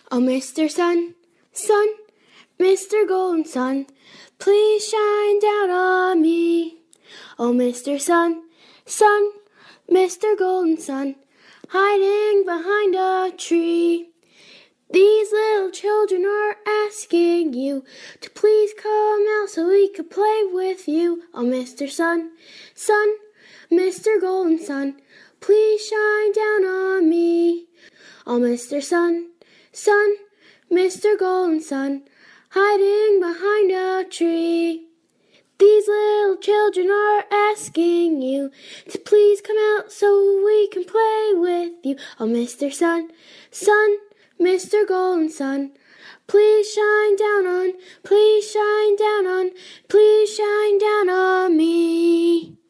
Oh, Mr. Sun, Sun, Mr. Golden Sun, please shine down on me. Oh, Mr. Sun, Sun, Mr. Golden Sun, hiding behind a tree. These little children are asking you to please come out so we could play with you. Oh, Mr. Sun, Sun, Mr. Golden Sun, please shine down on me. Oh, Mr. Sun, Sun, Mr. Golden Sun, hiding behind a tree. These little children are asking you to please come out so we can play with you. Oh, Mr. Sun, Sun, Mr. Golden Sun, please shine down on, please shine down on, please shine down on me.